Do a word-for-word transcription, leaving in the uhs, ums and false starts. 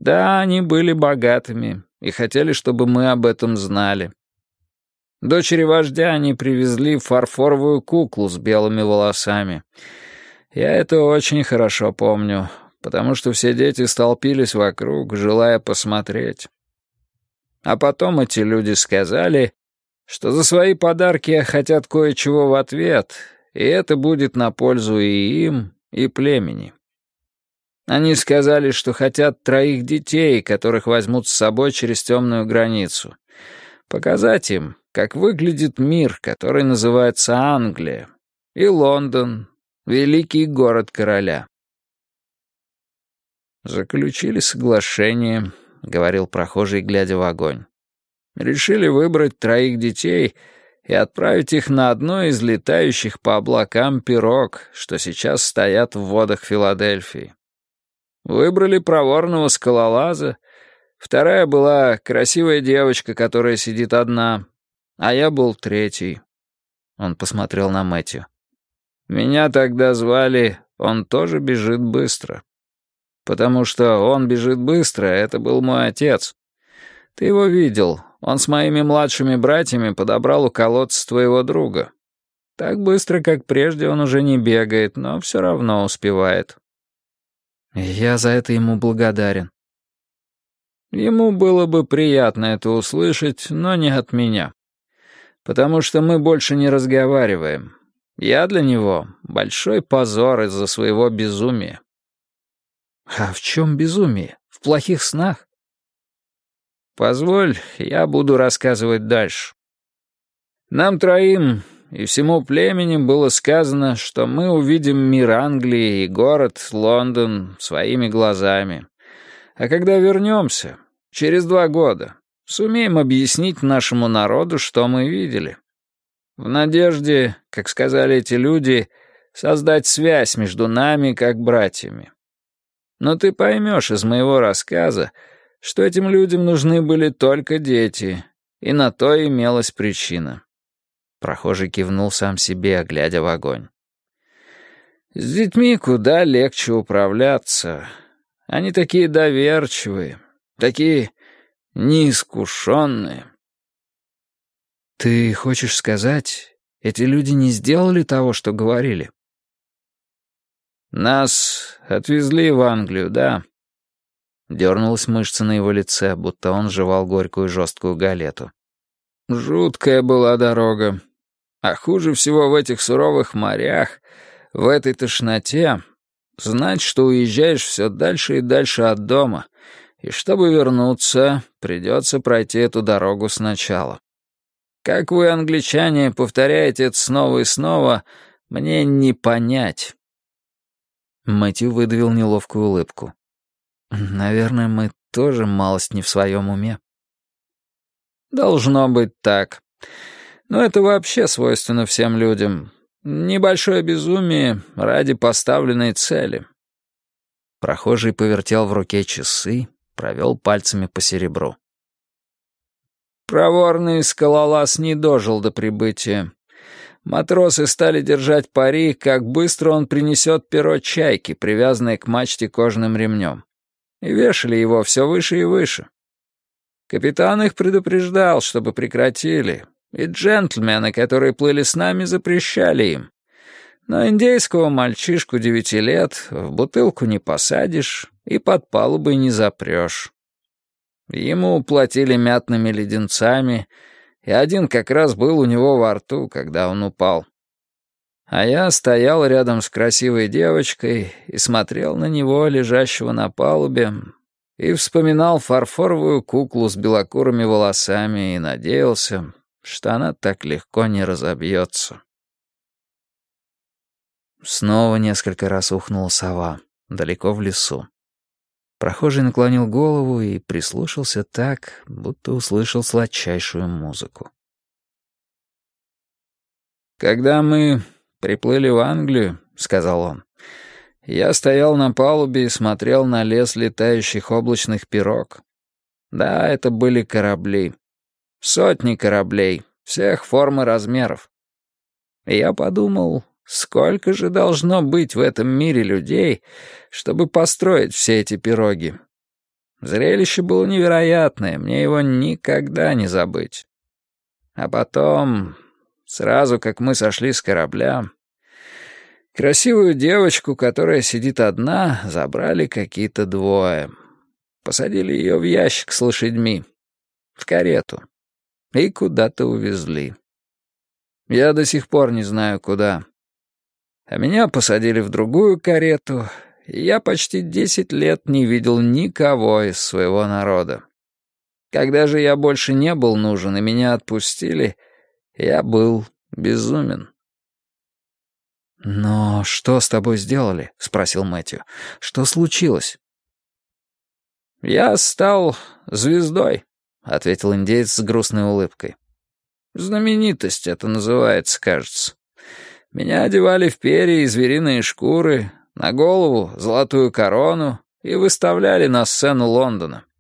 Да, они были богатыми и хотели, чтобы мы об этом знали. Дочери вождя они привезли фарфоровую куклу с белыми волосами. Я это очень хорошо помню, потому что все дети столпились вокруг, желая посмотреть. А потом эти люди сказали, что за свои подарки хотят кое-чего в ответ, и это будет на пользу и им, и племени. Они сказали, что хотят троих детей, которых возьмут с собой через темную границу. Показать им, как выглядит мир, который называется Англия, и Лондон, великий город короля. «Заключили соглашение», — говорил прохожий, глядя в огонь. «Решили выбрать троих детей и отправить их на одной из летающих по облакам пирог, что сейчас стоят в водах Филадельфии. Выбрали проворного скалолаза. Вторая была красивая девочка, которая сидит одна, а я был третий». Он посмотрел на Мэтью. «Меня тогда звали «Он тоже бежит быстро». Потому что он бежит быстро, это был мой отец. Ты его видел. Он с моими младшими братьями подобрал у колодца твоего друга. Так быстро, как прежде, он уже не бегает, но все равно успевает». «Я за это ему благодарен». «Ему было бы приятно это услышать, но не от меня. Потому что мы больше не разговариваем. Я для него большой позор из-за своего безумия». «А в чем безумие? В плохих снах?» «Позволь, я буду рассказывать дальше. Нам троим и всему племени было сказано, что мы увидим мир Англии и город Лондон своими глазами. А когда вернемся, через два года, сумеем объяснить нашему народу, что мы видели. В надежде, как сказали эти люди, создать связь между нами как братьями. Но ты поймешь из моего рассказа, что этим людям нужны были только дети, и на то имелась причина». Прохожий кивнул сам себе, глядя в огонь. «С детьми куда легче управляться. Они такие доверчивые, такие неискушенные». «Ты хочешь сказать, эти люди не сделали того, что говорили?» «Нас отвезли в Англию, да». Дернулась мышца на его лице, будто он жевал горькую жесткую галету. «Жуткая была дорога. А хуже всего в этих суровых морях, в этой тошноте, знать, что уезжаешь все дальше и дальше от дома, и чтобы вернуться, придется пройти эту дорогу сначала. Как вы, англичане, повторяете это снова и снова, мне не понять». Мэтью выдавил неловкую улыбку. «Наверное, мы тоже малость не в своем уме». «Должно быть так. Но это вообще свойственно всем людям. Небольшое безумие ради поставленной цели». Прохожий повертел в руке часы, провел пальцами по серебру. «Проворный скалолаз не дожил до прибытия. Матросы стали держать пари, как быстро он принесет перо чайки, привязанное к мачте кожаным ремнем. И вешали его все выше и выше. Капитан их предупреждал, чтобы прекратили, и джентльмены, которые плыли с нами, запрещали им. Но индейского мальчишку девяти лет в бутылку не посадишь и под палубой не запрешь. Ему платили мятными леденцами, и один как раз был у него во рту, когда он упал. А я стоял рядом с красивой девочкой и смотрел на него, лежащего на палубе, и вспоминал фарфоровую куклу с белокурыми волосами и надеялся, что она так легко не разобьется». Снова несколько раз ухнула сова, далеко в лесу. Прохожий наклонил голову и прислушался так, будто услышал сладчайшую музыку. «Когда мы приплыли в Англию, — сказал он, — я стоял на палубе и смотрел на лес летающих облачных пирог. Да, это были корабли. Сотни кораблей, всех форм и размеров. И я подумал, сколько же должно быть в этом мире людей, чтобы построить все эти пироги. Зрелище было невероятное, мне его никогда не забыть. А потом, сразу как мы сошли с корабля, красивую девочку, которая сидит одна, забрали какие-то двое. Посадили ее в ящик с лошадьми, в карету, и куда-то увезли. Я до сих пор не знаю, куда. А меня посадили в другую карету, и я почти десять лет не видел никого из своего народа. Когда же я больше не был нужен и меня отпустили, я был безумен. «Но что с тобой сделали?» — спросил Мэтью. «Что случилось?» «Я стал звездой», — ответил индеец с грустной улыбкой. «Знаменитость это называется, кажется. Меня одевали в перья и звериные шкуры, на голову золотую корону и выставляли на сцену Лондона.